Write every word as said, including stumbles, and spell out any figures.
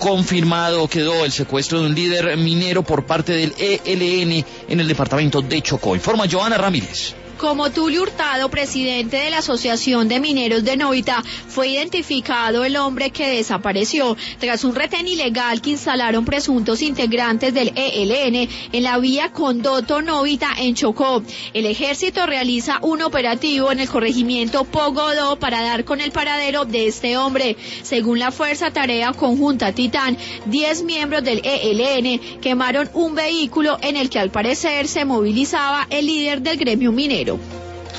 Confirmado quedó el secuestro de un líder minero por parte del E L N en el departamento de Chocó. Informa Joana Ramírez. Como Tulio Hurtado, presidente de la Asociación de Mineros de Novita, fue identificado el hombre que desapareció tras un retén ilegal que instalaron presuntos integrantes del E L N en la vía Condoto Novita en Chocó. El ejército realiza un operativo en el corregimiento Pogodó para dar con el paradero de este hombre. Según la Fuerza Tarea Conjunta Titán, diez miembros del E L N quemaron un vehículo en el que al parecer se movilizaba el líder del gremio minero.